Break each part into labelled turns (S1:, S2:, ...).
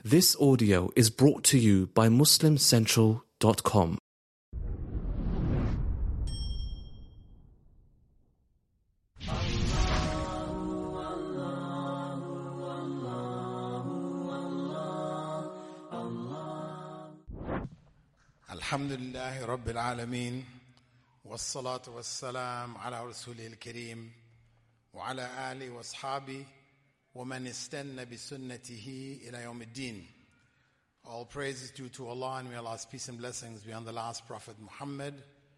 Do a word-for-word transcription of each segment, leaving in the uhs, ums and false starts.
S1: This audio is brought to you by Muslim Central dot com.
S2: Alhamdulillahi Rabbil Alameen, wassalatu wassalam ala rasulihil kareem, wa ala alihi wa ashabihi, wa man istanna bi sunnatihi ila yawmiddin. All praise is due to Allah, and may Allah's peace and blessings be on the last Prophet Muhammad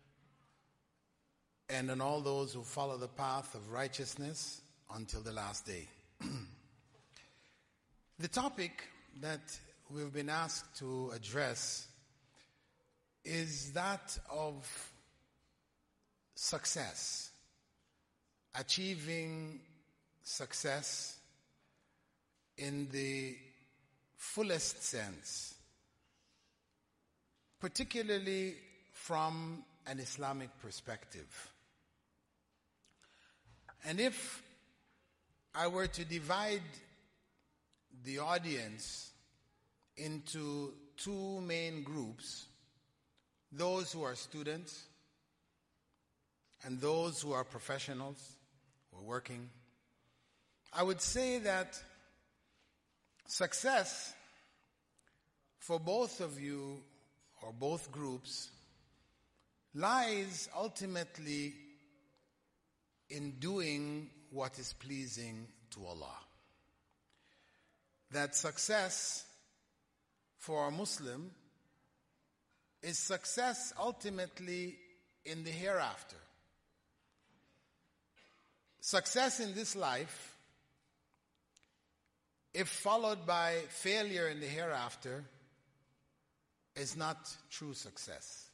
S2: and on all those who follow the path of righteousness until the last day. The topic that we've been asked to address is that of success, achieving success in the fullest sense, particularly from an Islamic perspective. And if I were to divide the audience into two main groups, those who are students and those who are professionals who are working, I would say that success for both of you or both groups lies ultimately in doing what is pleasing to Allah. That success for a Muslim is success ultimately in the hereafter. Success in this life, if followed by failure in the hereafter, is not true success.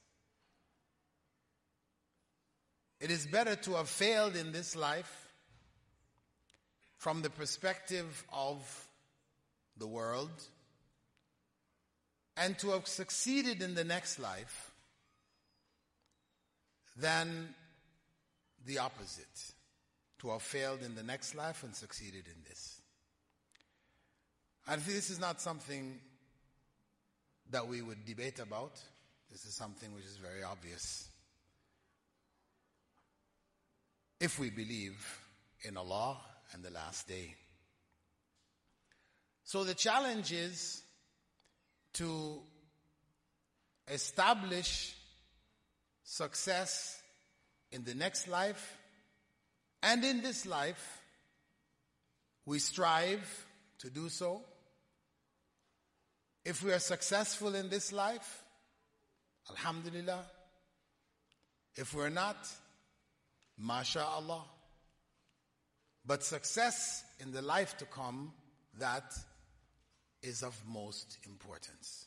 S2: It is better to have failed in this life from the perspective of the world, and to have succeeded in the next life than the opposite, to have failed in the next life and succeeded in this. I think this is not something that we would debate about. This is something which is very obvious. If we believe in Allah and the last day. So the challenge is to establish success in the next life, and in this life we strive to do so. If we are successful in this life, alhamdulillah. If we're not, masha'Allah. But success in the life to come, that is of most importance.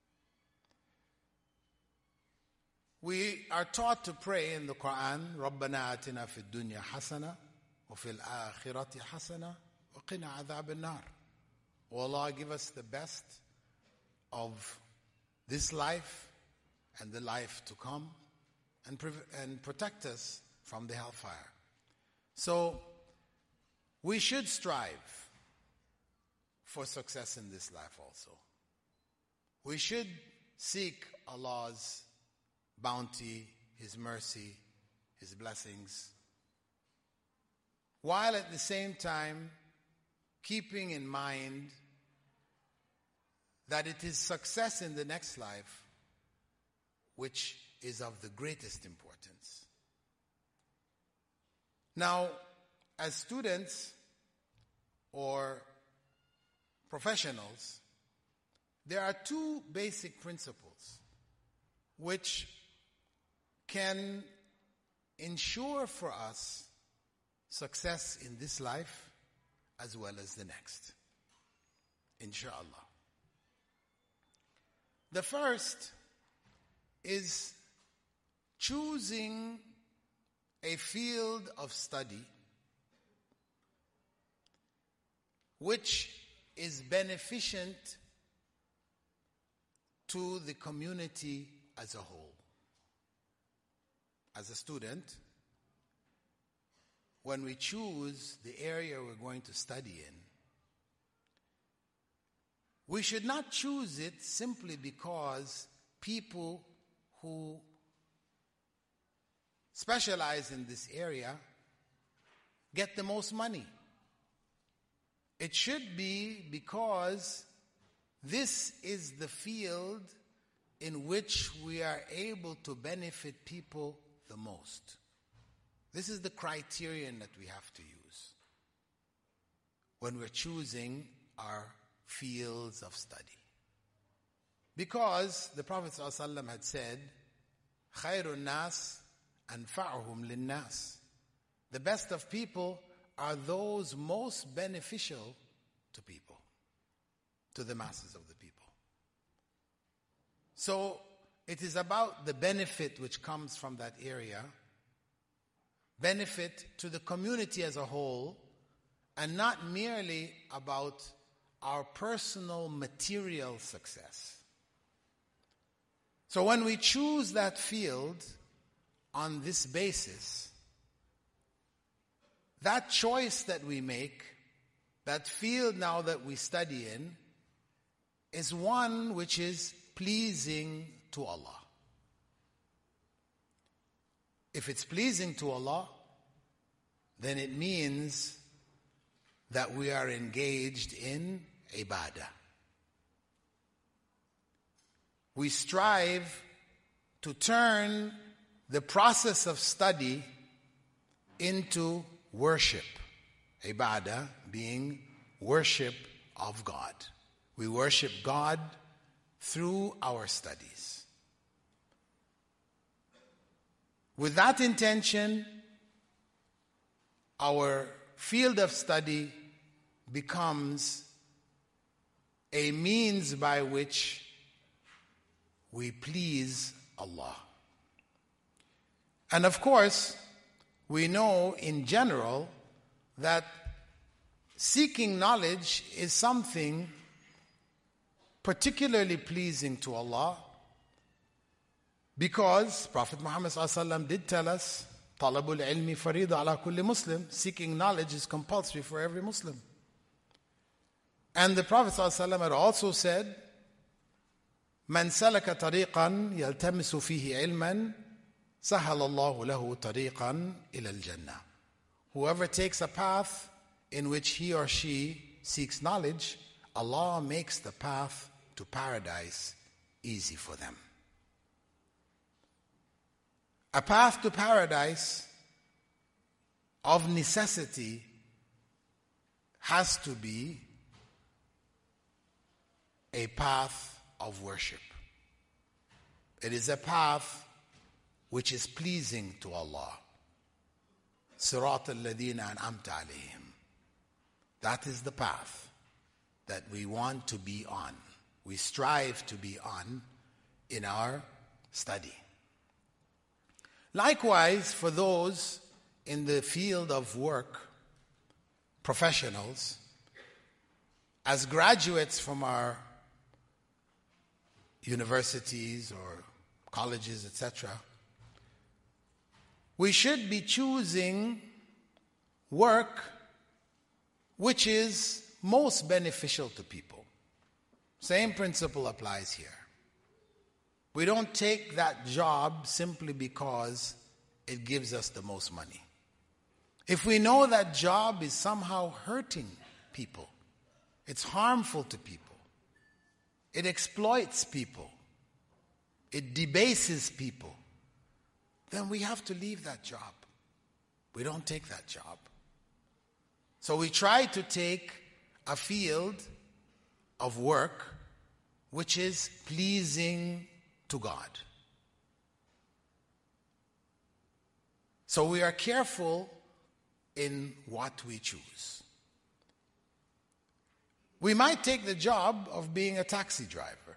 S2: We are taught to pray in the Quran, رَبَّنَا آتِنَا فِي الدُّنْيَا حَسَنَةً وَفِي الْآخِرَةِ حَسَنَةً وَقِنَا عَذَابَ النَّارِ. O Allah, give us the best of this life and the life to come, and, pre- and protect us from the hellfire. So, we should strive for success in this life also. We should seek Allah's bounty, His mercy, His blessings, while at the same time keeping in mind that it is success in the next life which is of the greatest importance. Now, as students or professionals, there are two basic principles which can ensure for us success in this life as well as the next, inshallah. The first is choosing a field of study which is beneficent to the community as a whole. As a student, when we choose the area we're going to study in, we should not choose it simply because people who specialize in this area get the most money. It should be because this is the field in which we are able to benefit people the most. This is the criterion that we have to use when we're choosing our fields of study. Because the Prophet ﷺ had said, خَيْرُ النَّاسِ أَنْفَعُهُمْ لِلنَّاسِ. The best of people are those most beneficial to people, to the masses of the people. So it is about the benefit which comes from that area, benefit to the community as a whole, and not merely about our personal material success. So when we choose that field on this basis, that choice that we make, that field now that we study in, is one which is pleasing to Allah. If it's pleasing to Allah, then it means that we are engaged in ibadah. We strive to turn the process of study into worship. Ibadah being worship of God. We worship God through our studies. With that intention, our field of study becomes a means by which we please Allah. And of course, we know in general that seeking knowledge is something particularly pleasing to Allah, because Prophet Muhammad ﷺ did tell us, طَلَبُ الْعِلْمِ فَرِيضَ عَلَى كُلِّ مُسْلِمٍ. Seeking knowledge is compulsory for every Muslim. And the Prophet ﷺ had also said, مَنْ سَلَكَ طَرِيقًا يَلْتَمِسُ فِيهِ عِلْمًا سَهَلَ اللَّهُ لَهُ طَرِيقًا إِلَى الْجَنَّةِ. Whoever takes a path in which he or she seeks knowledge, Allah makes the path to paradise easy for them. A path to paradise of necessity has to be a path of worship. It is a path which is pleasing to Allah. صراط الذين أنعمت عليهم. That is the path that we want to be on. We strive to be on in our study. Likewise, for those in the field of work, professionals, as graduates from our universities or colleges, et cetera, we should be choosing work which is most beneficial to people. Same principle applies here. We don't take that job simply because it gives us the most money. If we know that job is somehow hurting people, it's harmful to people, it exploits people, it debases people, then we have to leave that job. We don't take that job. So we try to take a field of work which is pleasing to God. So we are careful in what we choose. We might take the job of being a taxi driver.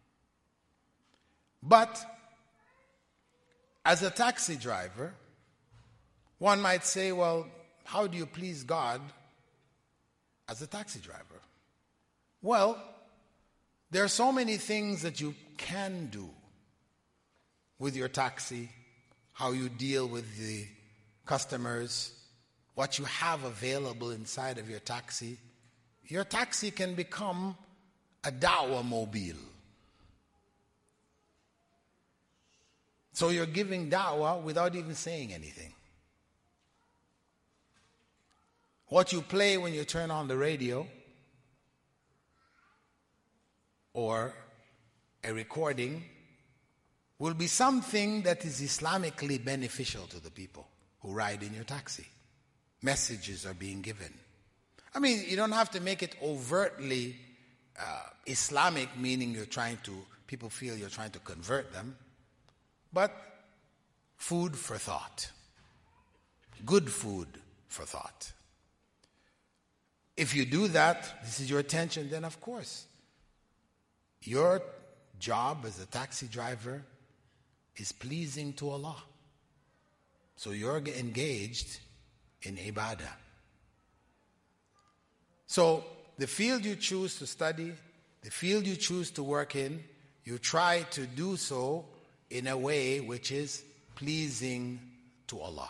S2: But as a taxi driver, one might say, well, how do you please God as a taxi driver? Well, there are so many things that you can do with your taxi, how you deal with the customers, what you have available inside of your taxi. Your taxi can become a da'wah mobile. So you're giving da'wah without even saying anything. What you play when you turn on the radio or a recording will be something that is Islamically beneficial to the people who ride in your taxi. Messages are being given. I mean, you don't have to make it overtly uh, Islamic, meaning you're trying to, people feel you're trying to convert them, but food for thought. Good food for thought. If you do that, this is your attention, then of course, your job as a taxi driver is pleasing to Allah. So you're engaged in ibadah. So the field you choose to study, the field you choose to work in, you try to do so in a way which is pleasing to Allah.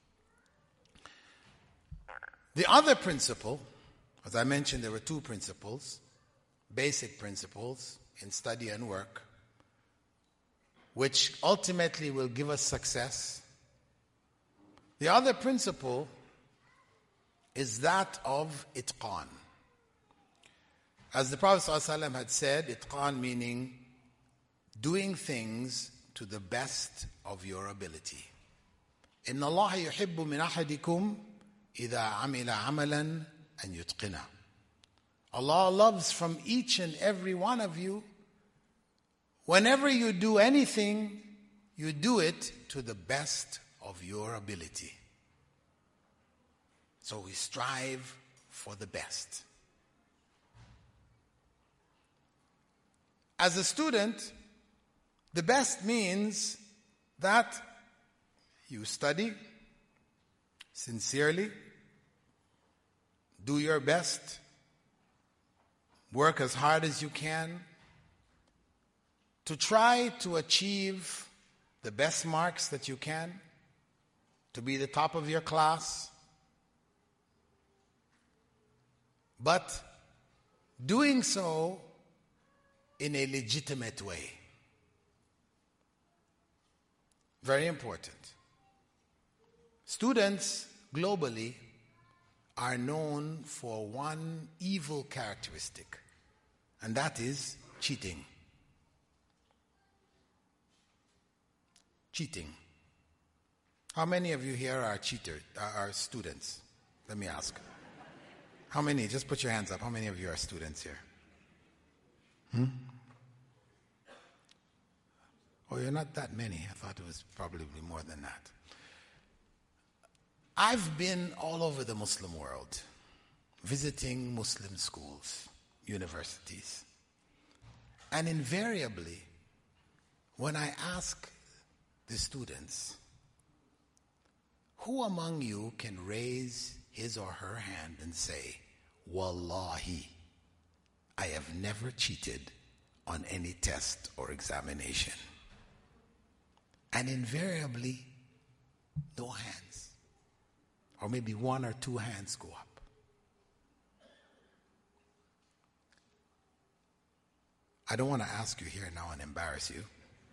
S2: The other principle, as I mentioned, there were two principles, basic principles in study and work, which ultimately will give us success. The other principle is that of itqan. As the Prophet ﷺ had said, itqan meaning doing things to the best of your ability. إِنَّ اللَّهَ يُحِبُّ مِنْ أَحَدِكُمْ إِذَا عَمِلَ عَمَلًا أَنْ يُتْقِنَهُ. Allah loves from each and every one of you, whenever you do anything, you do it to the best of your ability. So we strive for the best. As a student, the best means that you study sincerely, do your best, work as hard as you can to try to achieve the best marks that you can, to be the top of your class. But doing so in a legitimate way. Very important. Students globally are known for one evil characteristic, and that is cheating. Cheating. How many of you here are cheaters, are students? Let me ask. How many? Just put your hands up. How many of you are students here? Hmm? Oh, you're not that many. I thought it was probably more than that. I've been all over the Muslim world, visiting Muslim schools, universities. And invariably, when I ask the students, who among you can raise his or her hand and say, Wallahi, I have never cheated on any test or examination? And invariably, no hands. Or maybe one or two hands go up. I don't want to ask you here now and embarrass you.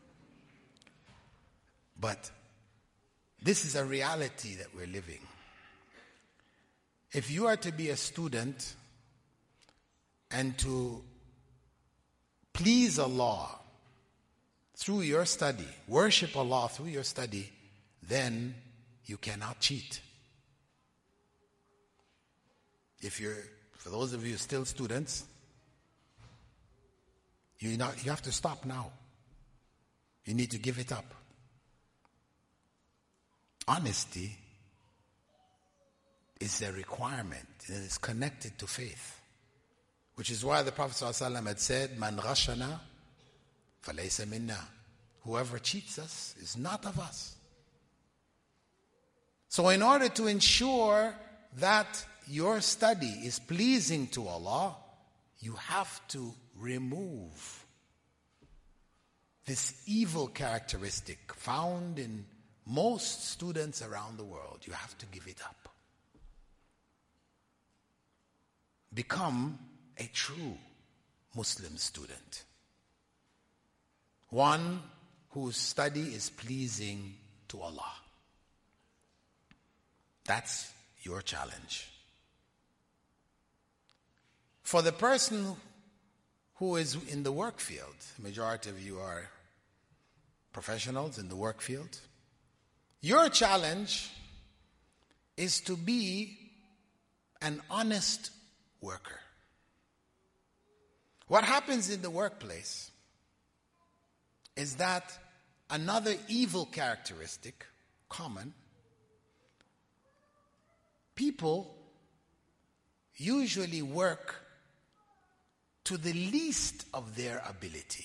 S2: But this is a reality that we're living. If you are to be a student and to please Allah through your study, worship Allah through your study, then you cannot cheat. If you're, for those of you still students, you not, you have to stop now. You need to give it up. Honesty is a requirement, and it is connected to faith. Which is why the Prophet ﷺ had said, Man ghashana falaysa minna. Whoever cheats us is not of us. So in order to ensure that your study is pleasing to Allah, you have to remove this evil characteristic found in most students around the world. You have to give it up. Become a true Muslim student. One whose study is pleasing to Allah. That's your challenge. For the person who is in the work field, the majority of you are professionals in the work field, your challenge is to be an honest worker. What happens in the workplace is that another evil characteristic, common, people usually work to the least of their ability.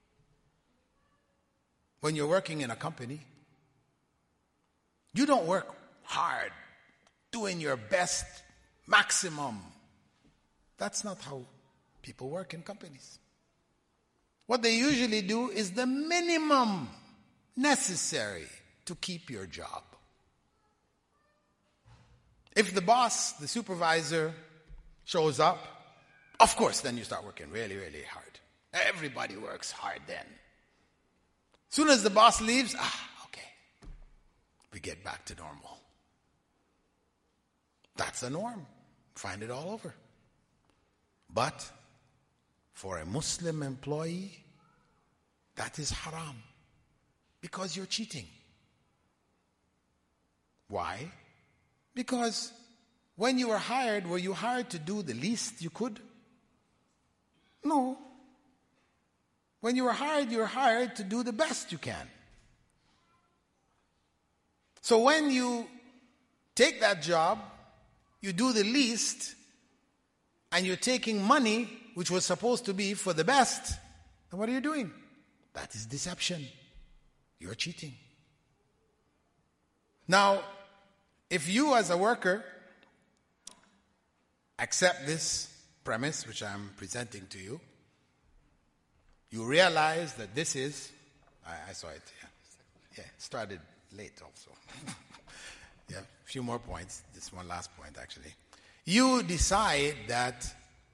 S2: When you're working in a company, you don't work hard, doing your best, maximum. That's not how people work in companies. What they usually do is the minimum necessary to keep your job. If the boss, the supervisor, shows up, of course, then you start working really, really hard. Everybody works hard then. As soon as the boss leaves, ah, okay, we get back to normal. That's the norm. Find it all over. But for a Muslim employee, that is haram because you're cheating. Why? Because when you were hired, were you hired to do the least you could? No. When you were hired, you were hired to do the best you can. So when you take that job, you do the least, and you're taking money which was supposed to be for the best, then what are you doing? That is deception. You're cheating. Now, if you as a worker accept this premise which I'm presenting to you, you realize that this is, I, I saw it, yeah, yeah, started late also. Yeah, a few more points, this one last point actually. You decide that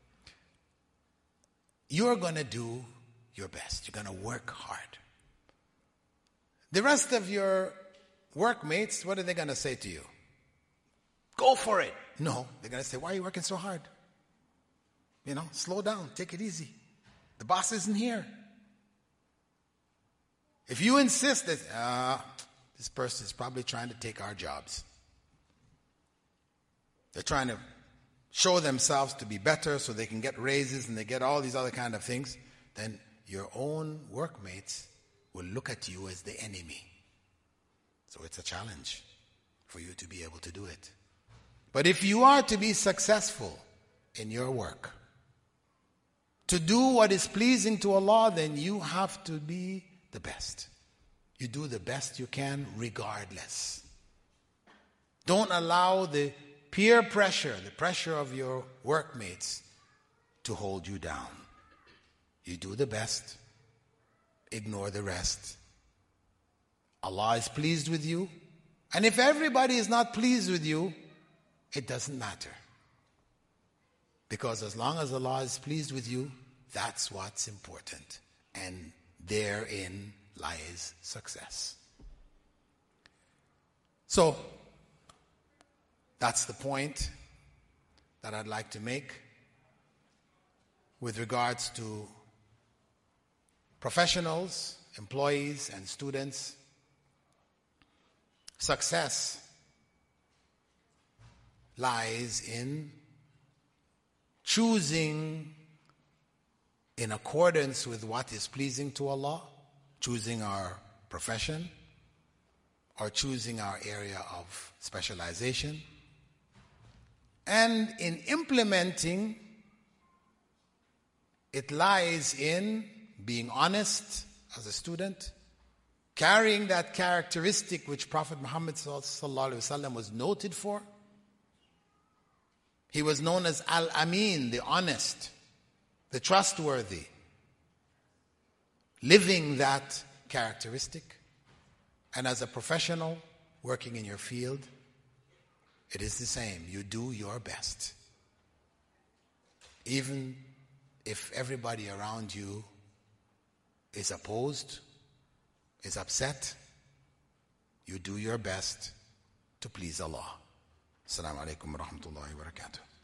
S2: you're going to do your best. You're going to work hard. The rest of your workmates, what are they going to say to you? Go for it. No, they're going to say, why are you working so hard? You know, slow down, take it easy. The boss isn't here. If you insist that, uh, this person is probably trying to take our jobs. They're trying to show themselves to be better so they can get raises and they get all these other kind of things, then your own workmates will look at you as the enemy. So it's a challenge for you to be able to do it. But if you are to be successful in your work, to do what is pleasing to Allah, then you have to be the best. You do the best you can regardless. Don't allow the peer pressure, the pressure of your workmates, to hold you down. You do the best, ignore the rest. Allah is pleased with you, and if everybody is not pleased with you, it doesn't matter. Because as long as Allah is pleased with you, that's what's important. And therein lies success. So, that's the point that I'd like to make with regards to professionals, employees, and students. Success lies in choosing in accordance with what is pleasing to Allah, choosing our profession, or choosing our area of specialization, and in implementing, it lies in being honest as a student, carrying that characteristic which Prophet Muhammad sallallahu alaihi wasallam was noted for. He was known as Al-Amin, the honest, the trustworthy. Living that characteristic, and as a professional working in your field, it is the same. You do your best. Even if everybody around you is opposed, is upset, you do your best to please Allah. Assalamu alaikum wa rahmatullahi wa barakatuh.